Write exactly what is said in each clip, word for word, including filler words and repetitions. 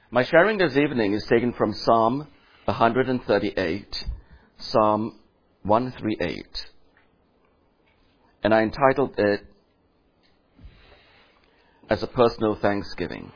My sharing this evening is taken from Psalm one thirty-eight, Psalm one thirty-eight. And I entitled it as a personal thanksgiving.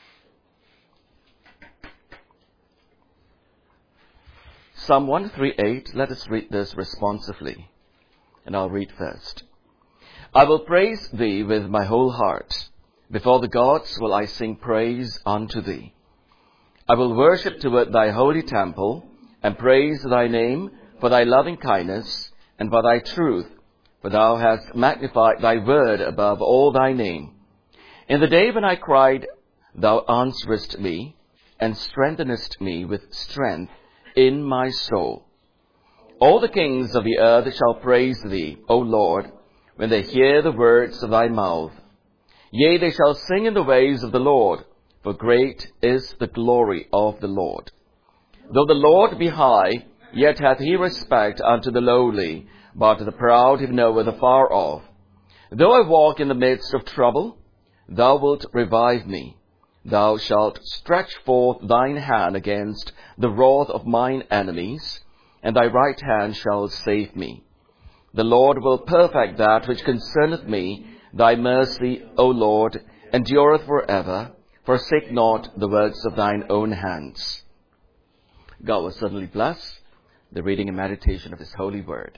Psalm one thirty-eight, let us read this responsively. And I'll read first. I will praise thee with my whole heart. Before the gods will I sing praise unto thee. I will worship toward thy holy temple and praise thy name for thy loving kindness and for thy truth, for thou hast magnified thy word above all thy name. In the day when I cried, thou answerest me and strengthenest me with strength in my soul. All the kings of the earth shall praise thee, O Lord, when they hear the words of thy mouth. Yea, they shall sing in the ways of the Lord, for great is the glory of the Lord. Though the Lord be high, yet hath he respect unto the lowly, but the proud he knoweth afar off. Though I walk in the midst of trouble, thou wilt revive me. Thou shalt stretch forth thine hand against the wrath of mine enemies, and thy right hand shall save me. The Lord will perfect that which concerneth me. Thy mercy, O Lord, endureth forever. Forsake not the works of thine own hands. God will certainly bless the reading and meditation of His holy word.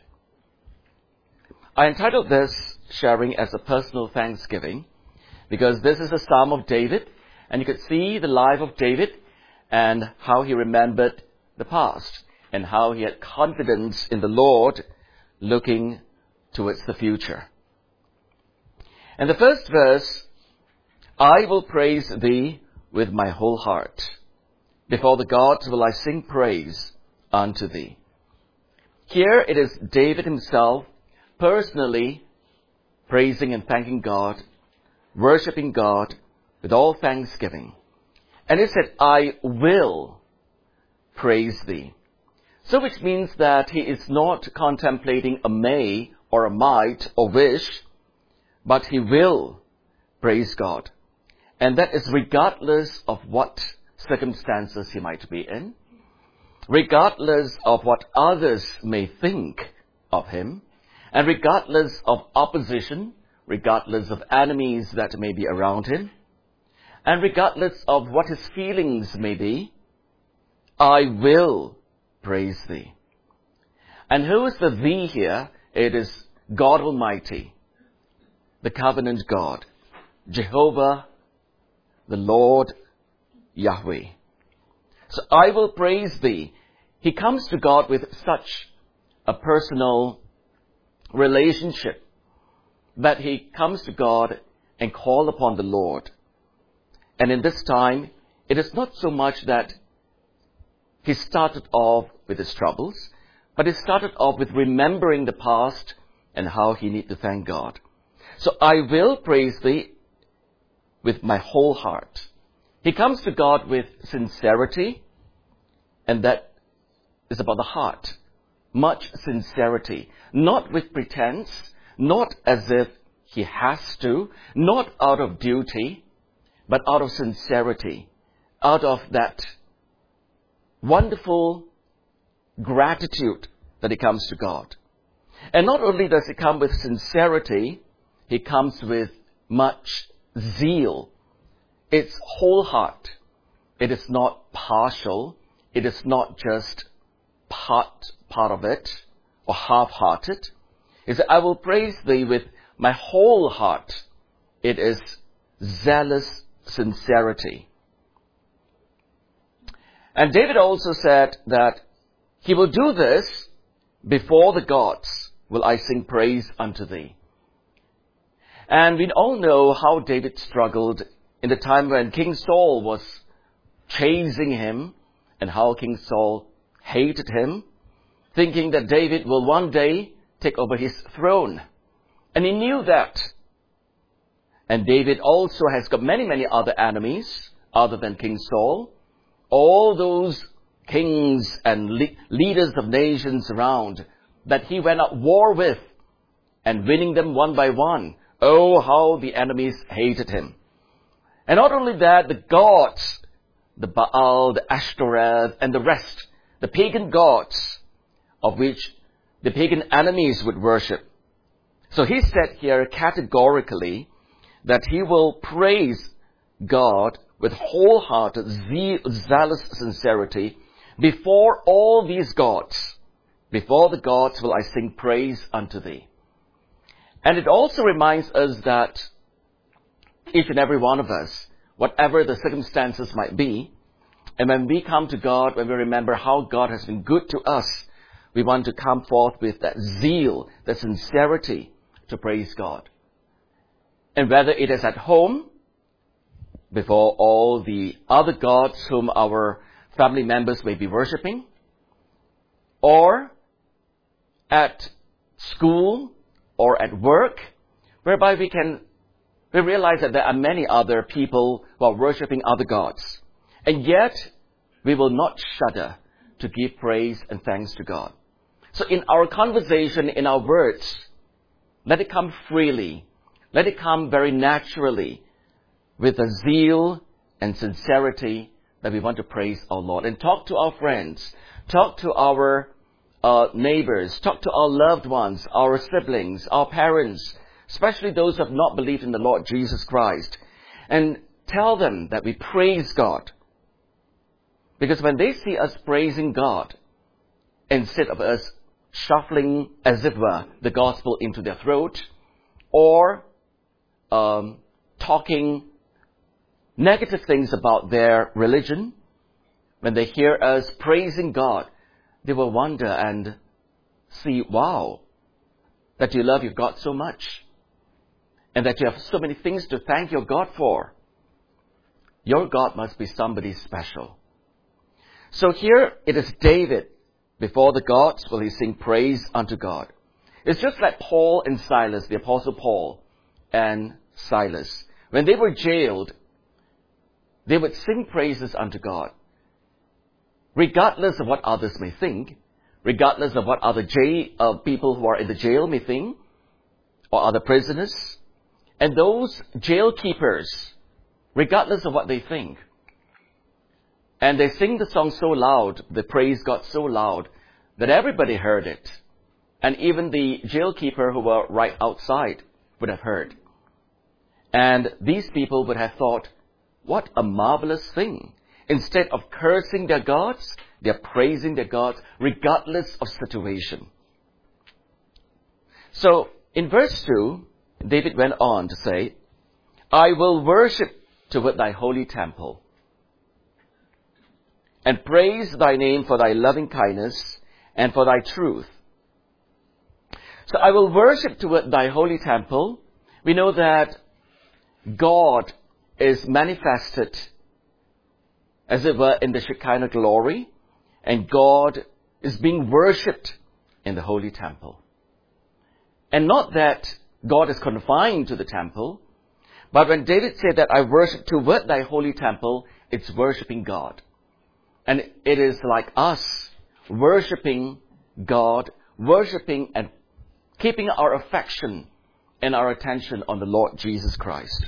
I entitled this sharing as a personal thanksgiving because this is a Psalm of David, and you could see the life of David and how he remembered the past and how he had confidence in the Lord looking towards the future. And the first verse, I will praise thee with my whole heart. Before the gods will I sing praise unto thee. Here it is David himself personally praising and thanking God, worshiping God with all thanksgiving. And he said, I will praise thee. So which means that he is not contemplating a may or a might or wish, but he will praise God. And that is regardless of what circumstances he might be in, regardless of what others may think of him, and regardless of opposition, regardless of enemies that may be around him, and regardless of what his feelings may be, I will praise thee. And who is the thee here? It is God Almighty, the covenant God, Jehovah, the Lord Yahweh. So I will praise thee. He comes to God with such a personal relationship that he comes to God and call upon the Lord. And in this time, it is not so much that he started off with his troubles, but he started off with remembering the past and how he needed to thank God. So I will praise thee with my whole heart. He comes to God with sincerity, and that is about the heart. Much sincerity. Not with pretense, not as if he has to, not out of duty, but out of sincerity, out of that wonderful gratitude that he comes to God. And not only does he come with sincerity, he comes with much zeal. It's whole heart. It is not partial. It is not just part, part of it or half-hearted. He said, I will praise thee with my whole heart. It is zealous sincerity. And David also said that he will do this before the gods will I sing praise unto thee. And we all know how David struggled in the time when King Saul was chasing him and how King Saul hated him, thinking that David will one day take over his throne. And he knew that. And David also has got many, many other enemies other than King Saul. All those kings and le- leaders of nations around that he went at war with and winning them one by one. Oh, how the enemies hated him. And not only that, the gods the Baal, the Ashtoreth, and the rest, the pagan gods of which the pagan enemies would worship. So he said here categorically that he will praise God with wholehearted, zeal, zealous sincerity before all these gods. Before the gods will I sing praise unto thee. And it also reminds us that each and every one of us, whatever the circumstances might be, and when we come to God, when we remember how God has been good to us, we want to come forth with that zeal, that sincerity to praise God. And whether it is at home, before all the other gods whom our family members may be worshipping, or at school, or at work, whereby we can we realize that there are many other people who are worshipping other gods. And yet, we will not shudder to give praise and thanks to God. So in our conversation, in our words, let it come freely. Let it come very naturally with a zeal and sincerity that we want to praise our Lord. And talk to our friends. Talk to our uh, neighbors. Talk to our loved ones, our siblings, our parents, especially those who have not believed in the Lord Jesus Christ. And tell them that we praise God. Because when they see us praising God, instead of us shuffling, as it were, the gospel into their throat, or um, talking negative things about their religion, when they hear us praising God, they will wonder and see, wow, that you love your God so much, and that you have so many things to thank your God for. Your God must be somebody special. So here it is David. Before the gods will he sing praise unto God. It's just like Paul and Silas, the Apostle Paul and Silas. When they were jailed, they would sing praises unto God. Regardless of what others may think, regardless of what other jail, uh, people who are in the jail may think, or other prisoners, and those jail keepers, regardless of what they think. And they sing the song so loud, they praise God so loud, that everybody heard it. And even the jailkeeper who were right outside would have heard. And these people would have thought, what a marvelous thing. Instead of cursing their gods, they're praising their gods regardless of situation. So, in verse two, David went on to say, I will worship toward thy holy temple, and praise thy name for thy loving kindness and for thy truth. So I will worship toward thy holy temple. We know that God is manifested, as it were, in the Shekinah glory, and God is being worshipped in the holy temple. And not that God is confined to the temple, but when David said that I worship toward thy holy temple, it's worshiping God. And it is like us worshipping God, worshipping and keeping our affection and our attention on the Lord Jesus Christ.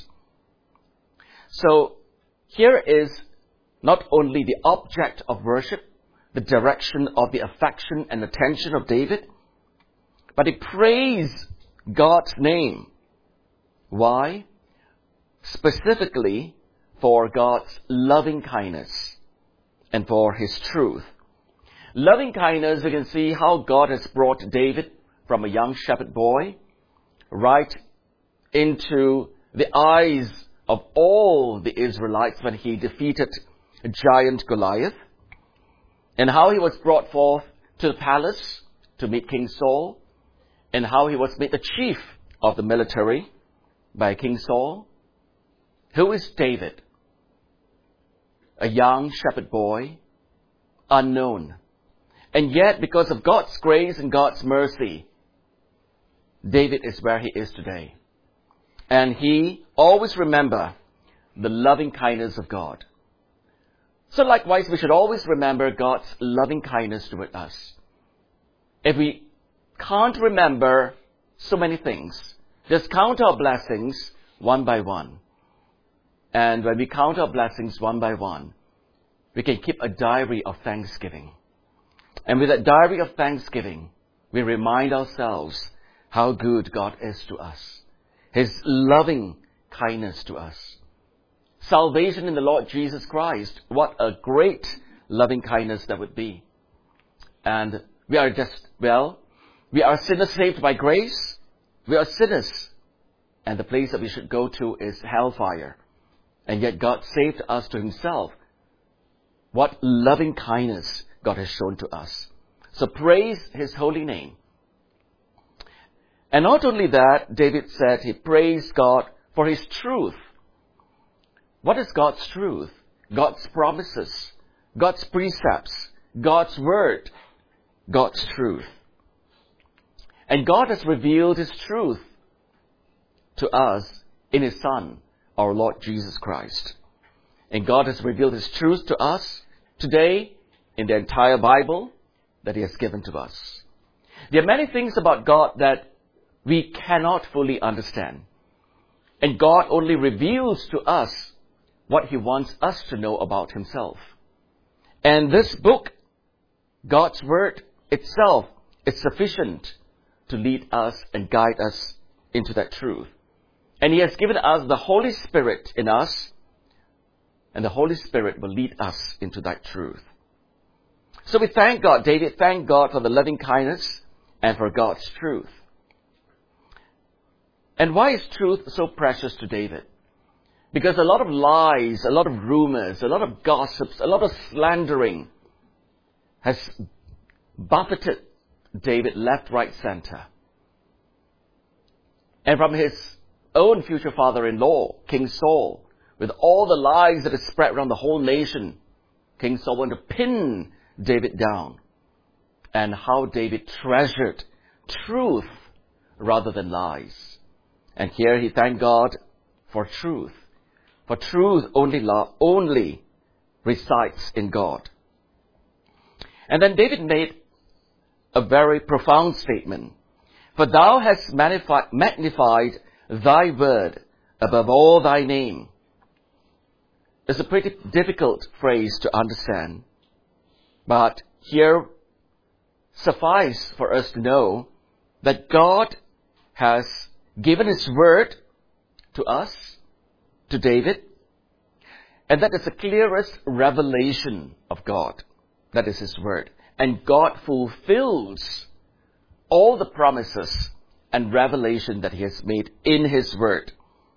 So here is not only the object of worship, the direction of the affection and attention of David, but he praised God's name. Why? Specifically for God's loving kindness and for his truth. Loving kindness, you can see how God has brought David from a young shepherd boy right into the eyes of all the Israelites when he defeated giant Goliath, and how he was brought forth to the palace to meet King Saul, and how he was made the chief of the military by King Saul. Who is David? A young shepherd boy, unknown. And yet, because of God's grace and God's mercy, David is where he is today. And he always remember the loving kindness of God. So likewise, we should always remember God's loving kindness toward us. If we can't remember so many things, just count our blessings one by one. And when we count our blessings one by one, we can keep a diary of thanksgiving. And with that diary of thanksgiving, we remind ourselves how good God is to us. His loving kindness to us. Salvation in the Lord Jesus Christ. What a great loving kindness that would be. And we are just, well, we are sinners saved by grace. We are sinners. And the place that we should go to is hellfire. And yet God saved us to Himself. What loving kindness God has shown to us. So praise His holy name. And not only that, David said he praised God for His truth. What is God's truth? God's promises, God's precepts, God's word, God's truth. And God has revealed His truth to us in His Son, our Lord Jesus Christ. And God has revealed His truth to us today in the entire Bible that He has given to us. There are many things about God that we cannot fully understand. And God only reveals to us what He wants us to know about Himself. And this book, God's Word itself, is sufficient to lead us and guide us into that truth. And He has given us the Holy Spirit in us, and the Holy Spirit will lead us into that truth. So we thank God, David thanked God for the loving kindness and for God's truth. And why is truth so precious to David? Because a lot of lies, a lot of rumors, a lot of gossips, a lot of slandering has buffeted David left, right, center. And from his own future father-in-law, King Saul, with all the lies that is spread around the whole nation, King Saul wanted to pin David down. And how David treasured truth rather than lies. And here he thanked God for truth. For truth only, love, only resides in God. And then David made a very profound statement. For thou hast magnified, magnified thy word above all thy name. It's a pretty difficult phrase to understand. But here suffice for us to know that God has given His word to us, to David, and that is the clearest revelation of God. That is His word. And God fulfills all the promises and revelation that He has made in His word.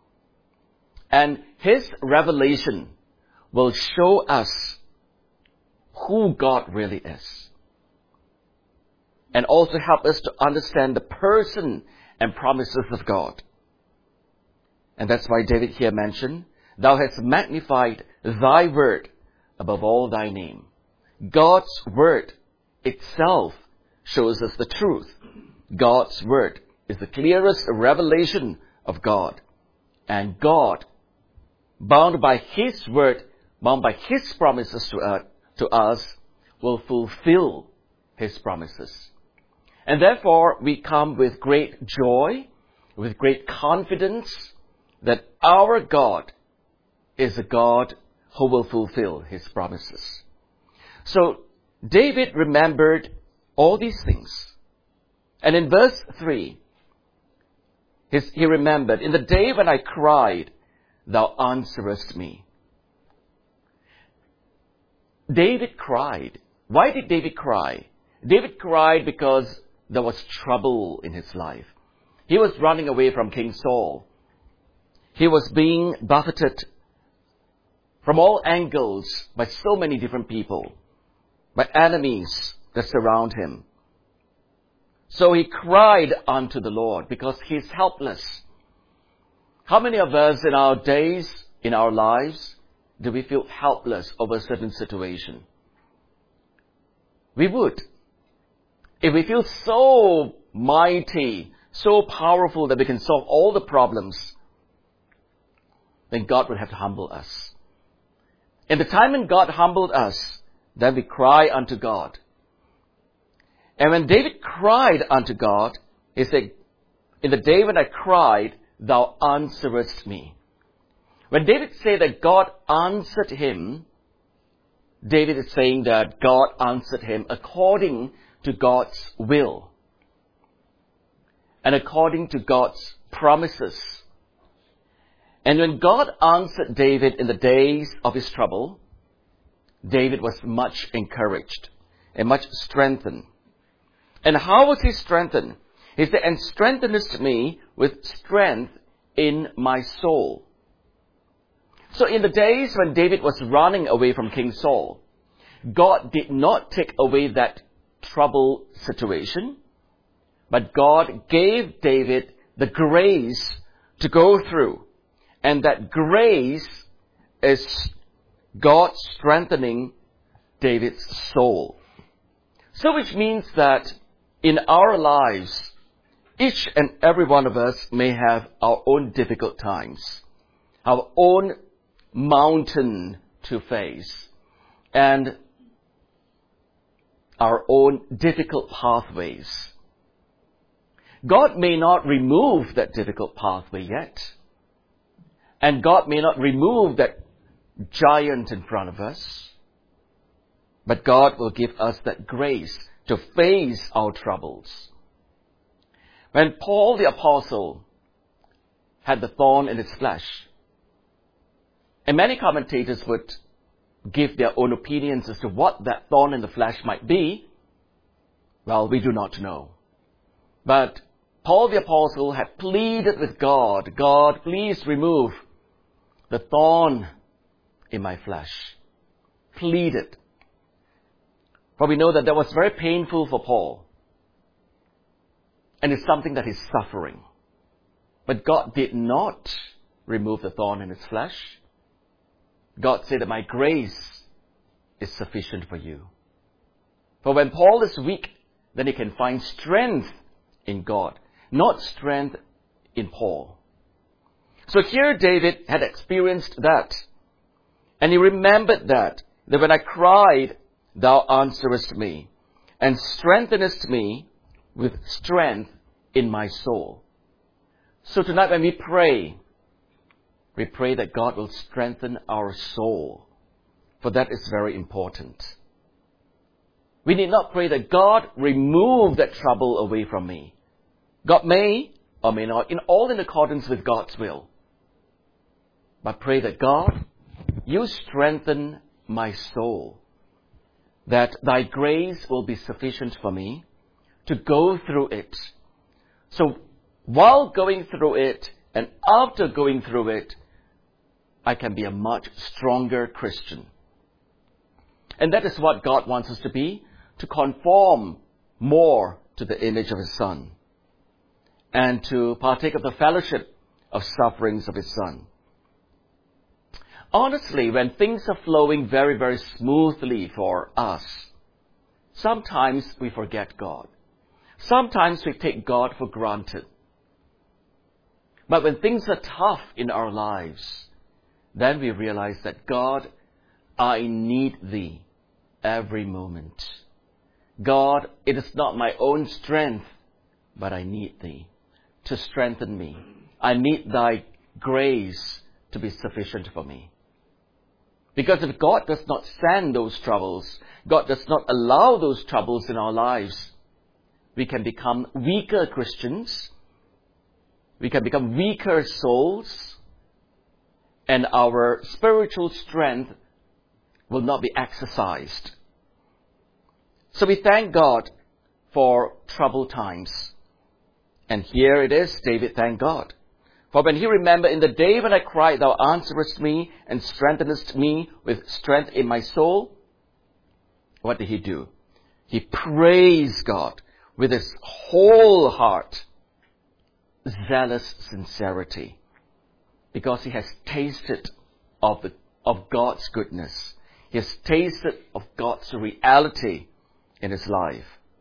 And His revelation will show us who God really is. And also help us to understand the person and promises of God. And that's why David here mentioned, thou hast magnified thy word above all thy name. God's word itself shows us the truth. God's word is the clearest revelation of God. And God, bound by His word, bound by His promises to us, to us, will fulfill His promises. And therefore, we come with great joy, with great confidence, that our God is a God who will fulfill His promises. So, David remembered all these things. And in verse three, his, he remembered, in the day when I cried, thou answerest me. David cried. Why did David cry? David cried because there was trouble in his life. He was running away from King Saul. He was being buffeted from all angles by so many different people, by enemies that surround him. So he cried unto the Lord because he's helpless. How many of us in our days, in our lives, do we feel helpless over a certain situation? We would. If we feel so mighty, so powerful that we can solve all the problems, then God would have to humble us. In the time when God humbled us, then we cry unto God. And when David cried unto God, he said, in the day when I cried, thou answerest me. When David said that God answered him, David is saying that God answered him according to God's will and according to God's promises. And when God answered David in the days of his trouble, David was much encouraged and much strengthened. And how was he strengthened? He said, and strengthenest me with strength in my soul. So in the days when David was running away from King Saul, God did not take away that trouble situation, but God gave David the grace to go through. And that grace is God strengthening David's soul. So which means that in our lives, each and every one of us may have our own difficult times, our own mountain to face, and our own difficult pathways. God may not remove that difficult pathway yet, and God may not remove that giant in front of us, but God will give us that grace to face our troubles. When Paul the Apostle had the thorn in his flesh, and many commentators would give their own opinions as to what that thorn in the flesh might be, well, we do not know. But Paul the Apostle had pleaded with God, God, please remove the thorn in my flesh. Pleaded. For we know that that was very painful for Paul. And it's something that he's suffering. But God did not remove the thorn in his flesh. God said that my grace is sufficient for you. For when Paul is weak, then he can find strength in God, not strength in Paul. So here David had experienced that. And he remembered that, that when I cried, thou answerest me, and strengthenest me with strength in my soul. So tonight when we pray, we pray that God will strengthen our soul, for that is very important. We need not pray that God remove that trouble away from me. God may or may not, in all in accordance with God's will. But pray that God, you strengthen my soul, that thy grace will be sufficient for me to go through it. So while going through it and after going through it, I can be a much stronger Christian. And that is what God wants us to be, to conform more to the image of His Son and to partake of the fellowship of sufferings of His Son. Honestly, when things are flowing very, very smoothly for us, sometimes we forget God. Sometimes we take God for granted. But when things are tough in our lives, then we realize that God, I need Thee every moment. God, it is not my own strength, but I need Thee to strengthen me. I need Thy grace to be sufficient for me. Because if God does not send those troubles, God does not allow those troubles in our lives, we can become weaker Christians, we can become weaker souls, and our spiritual strength will not be exercised. So we thank God for troubled times. And here it is, David thanked God. For when he remembered, in the day when I cried, thou answerest me and strengthenest me with strength in my soul. What did he do? He praised God with his whole heart, zealous sincerity, because he has tasted of the of God's goodness. He has tasted of God's reality in his life.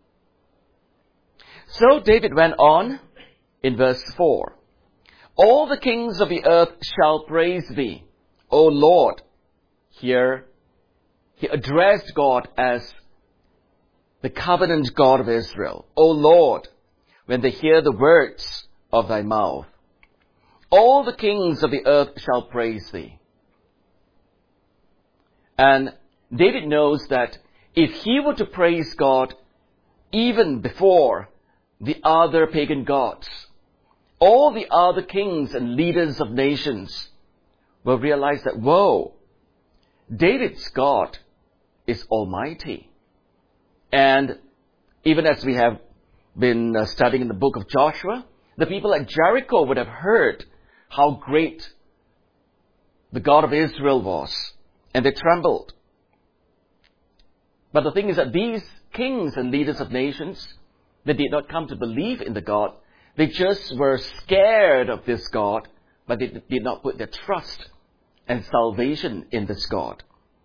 So David went on in verse four. All the kings of the earth shall praise Thee, O Lord. Here he addressed God as the covenant God of Israel. O Lord, when they hear the words of Thy mouth. All the kings of the earth shall praise Thee. And David knows that if he were to praise God even before the other pagan gods, all the other kings and leaders of nations will realize that, whoa, David's God is almighty. And even as we have been uh, studying in the book of Joshua, the people at Jericho would have heard how great the God of Israel was, and they trembled. But the thing is that these kings and leaders of nations, they did not come to believe in the God. They just were scared of this God, but they did not put their trust and salvation in this God.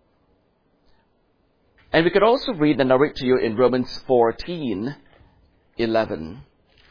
And we could also read and narrate to you in Romans fourteen eleven.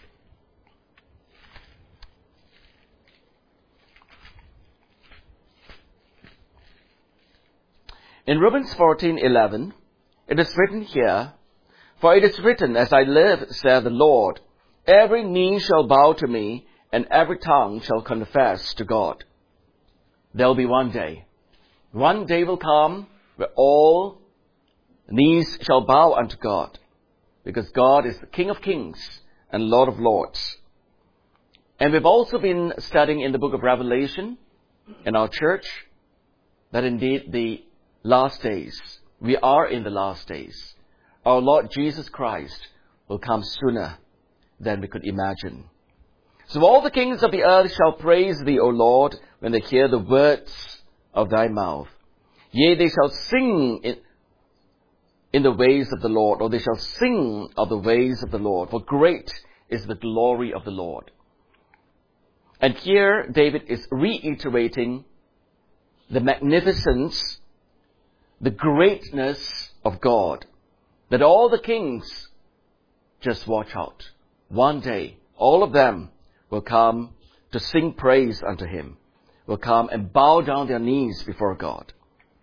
In Romans fourteen eleven, it is written here, "For it is written, as I live, saith the Lord, every knee shall bow to me, and every tongue shall confess to God." There will be one day. One day will come where all knees shall bow unto God, because God is the King of kings and Lord of lords. And we've also been studying in the book of Revelation in our church that indeed the last days, we are in the last days. Our Lord Jesus Christ will come sooner than we could imagine. So all the kings of the earth shall praise thee, O Lord, when they hear the words of thy mouth. Yea, they shall sing in, in the ways of the Lord, or they shall sing of the ways of the Lord, for great is the glory of the Lord. And here David is reiterating the magnificence, the greatness of God, that all the kings, just watch out. One day, all of them will come to sing praise unto him, will come and bow down their knees before God.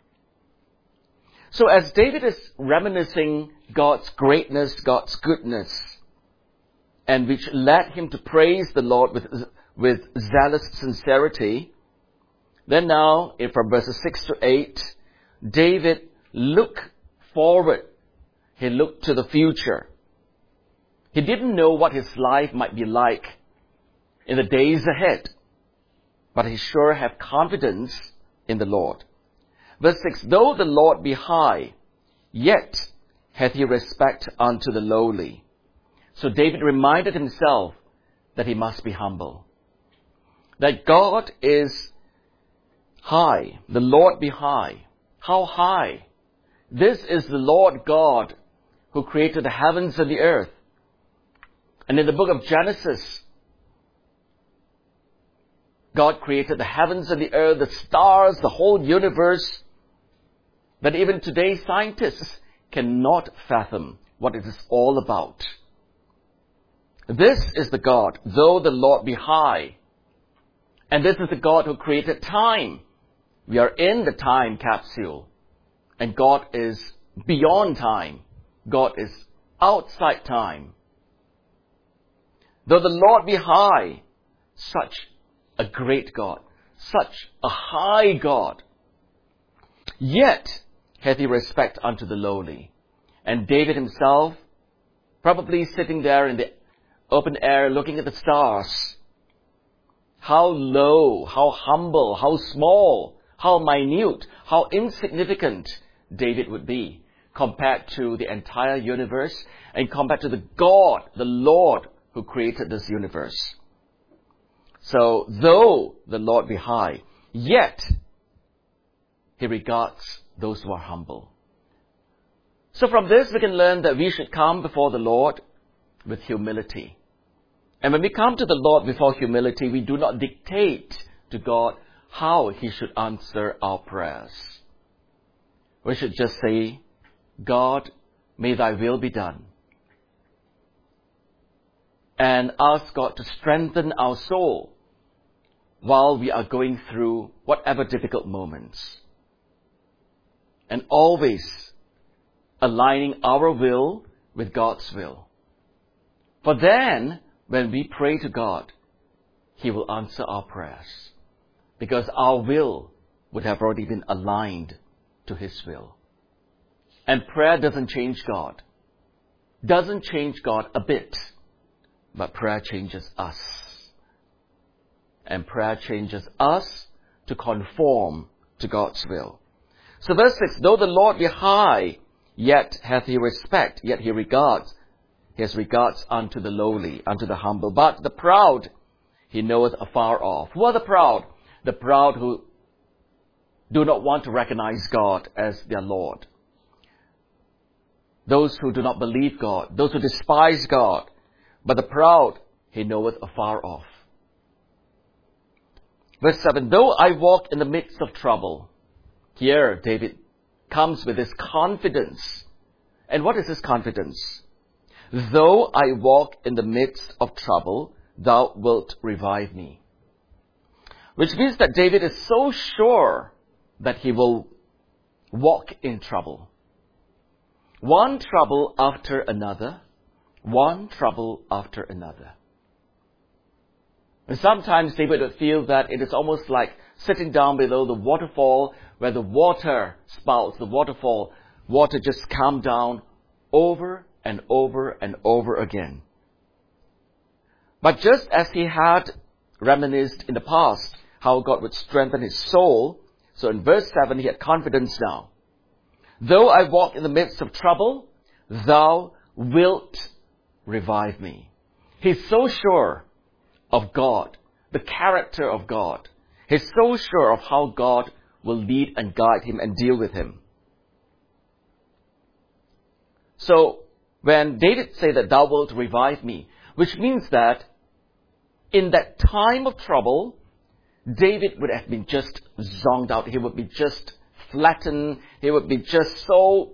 So as David is reminiscing God's greatness, God's goodness, and which led him to praise the Lord with, with zealous sincerity, then now, from verses six to eight, David looked forward. He looked to the future. He didn't know what his life might be like in the days ahead, but he sure had confidence in the Lord. Verse six, "Though the Lord be high, yet hath he respect unto the lowly." So David reminded himself that he must be humble. That God is high, the Lord be high. How high? This is the Lord God who created the heavens and the earth. And in the book of Genesis, God created the heavens and the earth, the stars, the whole universe, that even today scientists cannot fathom what it is all about. This is the God, though the Lord be high. And this is the God who created time. We are in the time capsule. And God is beyond time. God is outside time. Though the Lord be high, such a great God, such a high God, yet hath he respect unto the lowly. And David himself, probably sitting there in the open air looking at the stars, how low, how humble, how small, how minute, how insignificant David would be compared to the entire universe and compared to the God, the Lord who created this universe. So, though the Lord be high, yet he regards those who are humble. So from this we can learn that we should come before the Lord with humility. And when we come to the Lord before humility, we do not dictate to God how he should answer our prayers. We should just say, "God, may thy will be done." And ask God to strengthen our soul while we are going through whatever difficult moments. And always aligning our will with God's will. For then, when we pray to God, he will answer our prayers, because our will would have already been aligned to his will. And prayer doesn't change God. Doesn't change God a bit. But prayer changes us. And prayer changes us to conform to God's will. So verse six, though the Lord be high, yet hath he respect, yet he regards. He has regards unto the lowly, unto the humble. But the proud he knoweth afar off. Who are the proud? The proud who do not want to recognize God as their Lord. Those who do not believe God. Those who despise God. But the proud he knoweth afar off. Verse seven, though I walk in the midst of trouble. Here David comes with his confidence. And what is his confidence? Though I walk in the midst of trouble, thou wilt revive me. Which means that David is so sure that he will walk in trouble. One trouble after another. One trouble after another. And sometimes David would feel that it is almost like sitting down below the waterfall where the water spouts, the waterfall, water just come down over and over and over again. But just as he had reminisced in the past how God would strengthen his soul, so in verse seven he had confidence now. Though I walk in the midst of trouble, thou wilt revive me. He's so sure of God, the character of God. He's so sure of how God will lead and guide him and deal with him. So, when David said that thou wilt revive me, which means that in that time of trouble, David would have been just zonked out. He would be just flattened. He would be just so,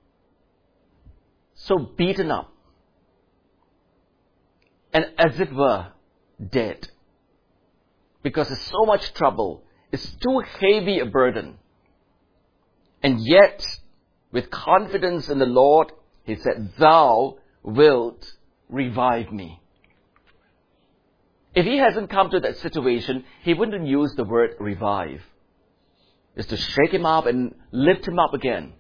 so beaten up. And as it were, dead. Because there's so much trouble. It's too heavy a burden. And yet, with confidence in the Lord, he said, thou wilt revive me. If he hasn't come to that situation, he wouldn't use the word revive. It's to shake him up and lift him up again.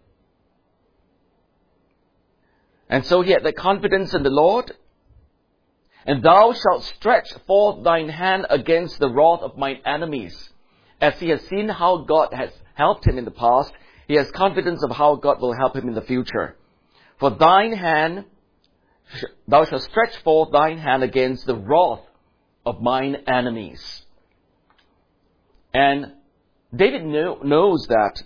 And so he had the confidence in the Lord. And thou shalt stretch forth thine hand against the wrath of mine enemies. As he has seen how God has helped him in the past, he has confidence of how God will help him in the future. For thine hand, thou shalt stretch forth thine hand against the wrath of mine enemies. And David know, knows that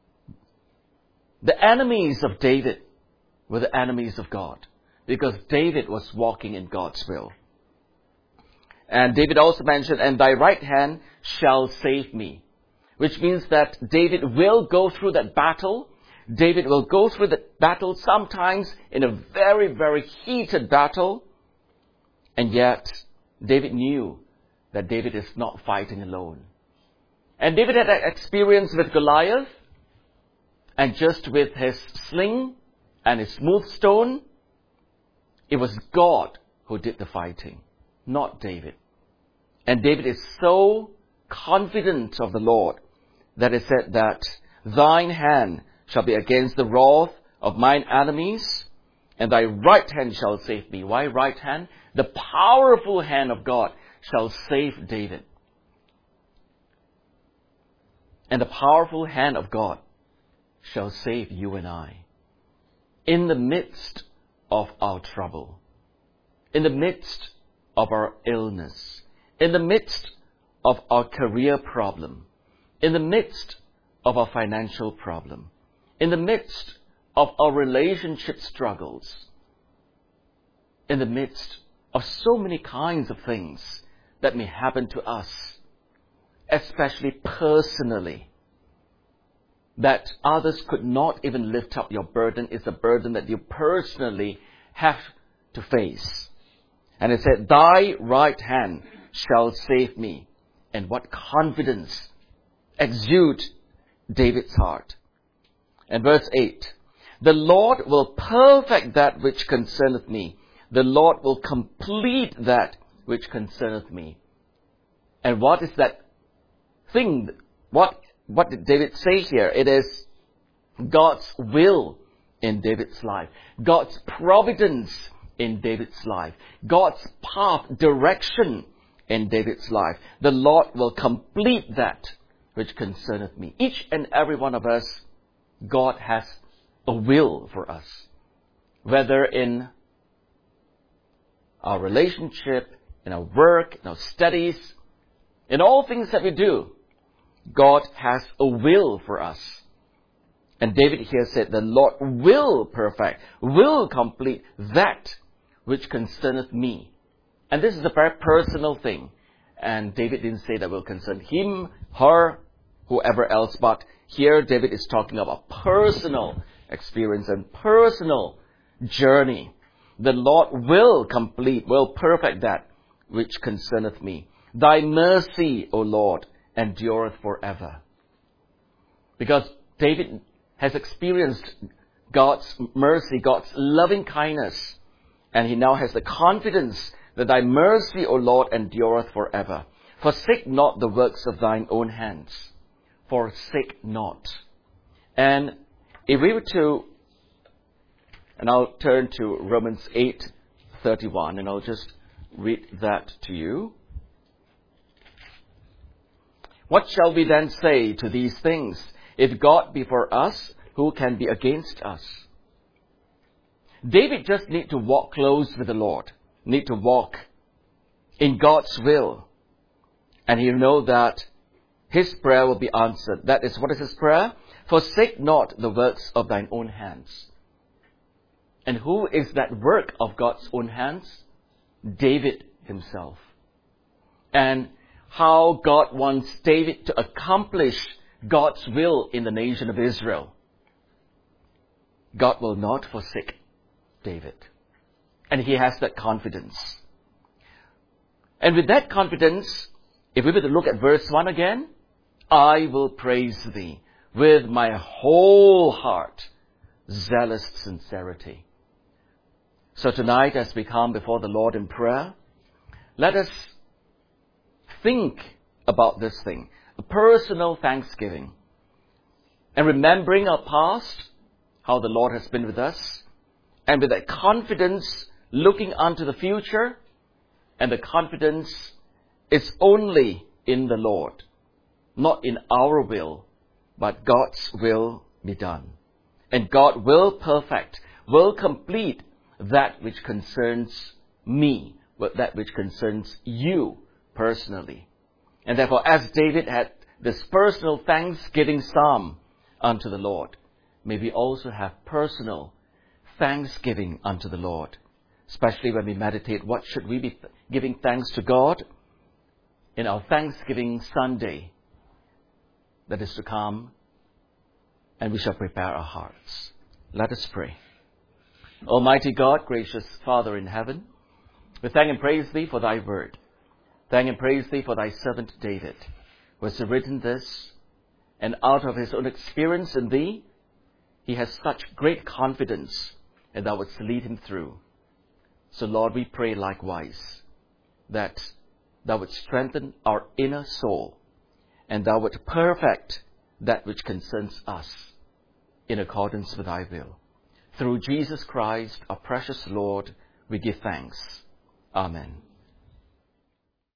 the enemies of David were the enemies of God, because David was walking in God's will. And David also mentioned, and thy right hand shall save me, which means that David will go through that battle. David will go through that battle sometimes in a very, very heated battle. And yet, David knew that David is not fighting alone. And David had an experience with Goliath, and just with his sling and his smooth stone, it was God who did the fighting, not David. And David is so confident of the Lord that he said that thine hand shall be against the wrath of mine enemies, and thy right hand shall save me. Why right hand? The powerful hand of God shall save David. And the powerful hand of God shall save you and I in the midst of our trouble, in the midst of our illness, in the midst of our career problem, in the midst of our financial problem, in the midst of our relationship struggles, in the midst of so many kinds of things that may happen to us, especially personally, that others could not even lift up your burden, is a burden that you personally have to face. And it said, thy right hand shall save me. And what confidence exude David's heart. And verse eight, the Lord will perfect that which concerneth me. The Lord will complete that which concerneth me. And what is that thing? What, what did David say here? It is God's will in David's life, God's providence in David's life, God's path, direction in David's life. The Lord will complete that which concerneth me. Each and every one of us, God has a will for us. Whether in our relationship, in our work, in our studies, in all things that we do, God has a will for us. And David here said, the Lord will perfect, will complete that which concerneth me. And this is a very personal thing. And David didn't say that will concern him, her, whoever else, but here David is talking about personal experience and personal journey. The Lord will complete, will perfect that which concerneth me. Thy mercy, O Lord, endureth forever. Because David has experienced God's mercy, God's loving kindness, and he now has the confidence that thy mercy, O Lord, endureth forever. Forsake not the works of thine own hands. Forsake not. And if we were to, and I'll turn to Romans eight thirty-one, and I'll just read that to you. What shall we then say to these things? If God be for us, who can be against us? David just need to walk close with the Lord, need to walk in God's will. And he'll know that his prayer will be answered. That is, what is his prayer? Forsake not the works of thine own hands. And who is that work of God's own hands? David himself. And how God wants David to accomplish God's will in the nation of Israel. God will not forsake David. And he has that confidence. And with that confidence, if we were to look at verse one again, I will praise thee with my whole heart, zealous sincerity. So tonight, as we come before the Lord in prayer, let us think about this thing, a personal thanksgiving, and remembering our past, how the Lord has been with us, and with that confidence looking unto the future, and the confidence is only in the Lord, not in our will, but God's will be done. And God will perfect, will complete that which concerns me, but that which concerns you personally. And therefore, as David had this personal thanksgiving psalm unto the Lord, may we also have personal thanksgiving unto the Lord, especially when we meditate what should we be giving thanks to God in our Thanksgiving Sunday that is to come, and we shall prepare our hearts. Let us pray. Almighty God, gracious Father in heaven, we thank and praise Thee for Thy word. Thank and praise Thee for Thy servant David, who has written this, and out of his own experience in Thee, he has such great confidence, and Thou wouldst lead him through. So Lord, we pray likewise that Thou would strengthen our inner soul, and Thou would perfect that which concerns us in accordance with Thy will. Through Jesus Christ, our precious Lord, we give thanks. Amen.